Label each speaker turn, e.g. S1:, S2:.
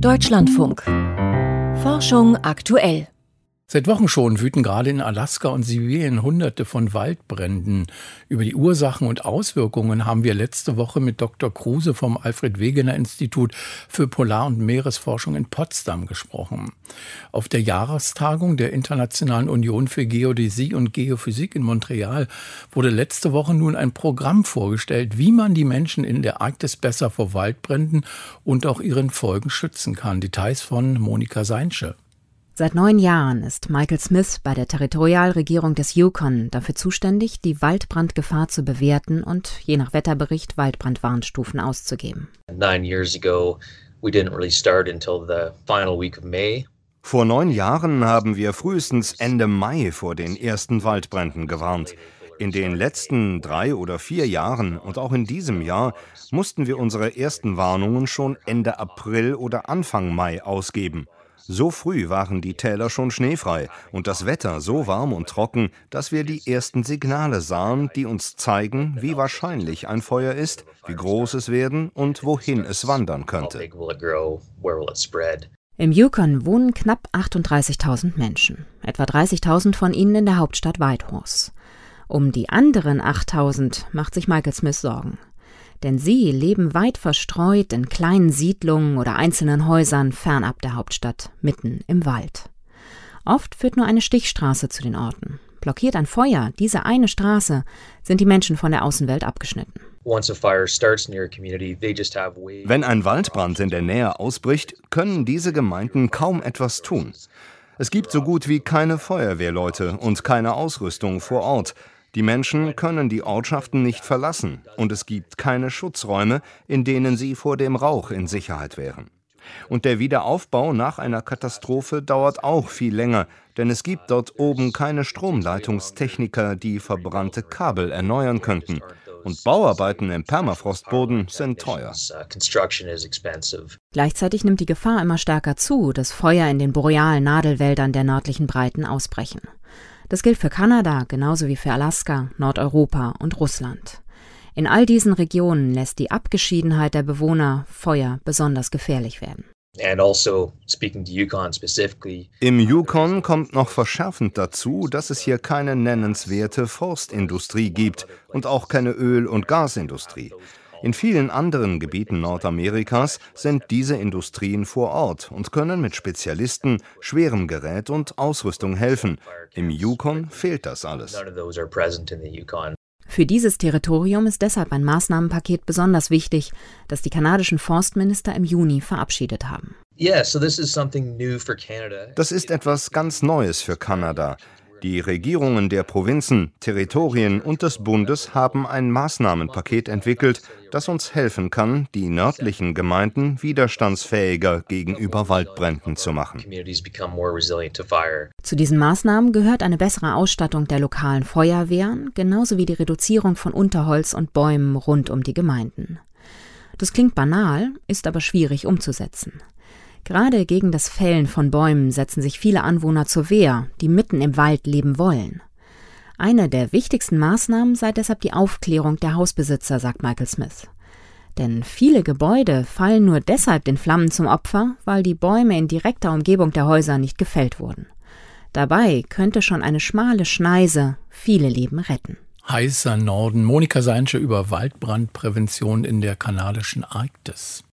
S1: Deutschlandfunk. Forschung aktuell.
S2: Seit Wochen schon wüten gerade in Alaska und Sibirien Hunderte von Waldbränden. Über die Ursachen und Auswirkungen haben wir letzte Woche mit Dr. Kruse vom Alfred-Wegener-Institut für Polar- und Meeresforschung in Potsdam gesprochen. Auf der Jahrestagung der Internationalen Union für Geodäsie und Geophysik in Montreal wurde letzte Woche nun ein Programm vorgestellt, wie man die Menschen in der Arktis besser vor Waldbränden und auch ihren Folgen schützen kann. Details von Monika Seinsche.
S3: Seit 9 Jahren ist Michael Smith bei der Territorialregierung des Yukon dafür zuständig, die Waldbrandgefahr zu bewerten und je nach Wetterbericht Waldbrandwarnstufen auszugeben.
S4: 9 years ago, we didn't really start until the final week of May.
S5: Vor 9 Jahren haben wir frühestens Ende Mai vor den ersten Waldbränden gewarnt. In den letzten 3 oder 4 Jahren und auch in diesem Jahr mussten wir unsere ersten Warnungen schon Ende April oder Anfang Mai ausgeben. So früh waren die Täler schon schneefrei und das Wetter so warm und trocken, dass wir die ersten Signale sahen, die uns zeigen, wie wahrscheinlich ein Feuer ist, wie groß es werden und wohin es wandern könnte.
S3: Im Yukon wohnen knapp 38.000 Menschen, etwa 30.000 von ihnen in der Hauptstadt Whitehorse. Um die anderen 8.000 macht sich Michael Smith Sorgen. Denn sie leben weit verstreut in kleinen Siedlungen oder einzelnen Häusern fernab der Hauptstadt, mitten im Wald. Oft führt nur eine Stichstraße zu den Orten. Blockiert ein Feuer diese eine Straße, sind die Menschen von der Außenwelt abgeschnitten.
S5: Wenn ein Waldbrand in der Nähe ausbricht, können diese Gemeinden kaum etwas tun. Es gibt so gut wie keine Feuerwehrleute und keine Ausrüstung vor Ort. Die Menschen können die Ortschaften nicht verlassen und es gibt keine Schutzräume, in denen sie vor dem Rauch in Sicherheit wären. Und der Wiederaufbau nach einer Katastrophe dauert auch viel länger, denn es gibt dort oben keine Stromleitungstechniker, die verbrannte Kabel erneuern könnten. Und Bauarbeiten im Permafrostboden sind teuer.
S3: Gleichzeitig nimmt die Gefahr immer stärker zu, dass Feuer in den borealen Nadelwäldern der nördlichen Breiten ausbrechen. Das gilt für Kanada genauso wie für Alaska, Nordeuropa und Russland. In all diesen Regionen lässt die Abgeschiedenheit der Bewohner Feuer besonders gefährlich werden.
S5: Im Yukon kommt noch verschärfend dazu, dass es hier keine nennenswerte Forstindustrie gibt und auch keine Öl- und Gasindustrie. In vielen anderen Gebieten Nordamerikas sind diese Industrien vor Ort und können mit Spezialisten, schwerem Gerät und Ausrüstung helfen. Im Yukon fehlt das alles.
S3: Für dieses Territorium ist deshalb ein Maßnahmenpaket besonders wichtig, das die kanadischen Forstminister im Juni verabschiedet haben.
S5: Das ist etwas ganz Neues für Kanada. Die Regierungen der Provinzen, Territorien und des Bundes haben ein Maßnahmenpaket entwickelt, das uns helfen kann, die nördlichen Gemeinden widerstandsfähiger gegenüber Waldbränden zu machen.
S3: Zu diesen Maßnahmen gehört eine bessere Ausstattung der lokalen Feuerwehren, genauso wie die Reduzierung von Unterholz und Bäumen rund um die Gemeinden. Das klingt banal, ist aber schwierig umzusetzen. Gerade gegen das Fällen von Bäumen setzen sich viele Anwohner zur Wehr, die mitten im Wald leben wollen. Eine der wichtigsten Maßnahmen sei deshalb die Aufklärung der Hausbesitzer, sagt Michael Smith. Denn viele Gebäude fallen nur deshalb den Flammen zum Opfer, weil die Bäume in direkter Umgebung der Häuser nicht gefällt wurden. Dabei könnte schon eine schmale Schneise viele Leben retten.
S2: Heißer Norden. Monika Seinsche über Waldbrandprävention in der kanadischen Arktis.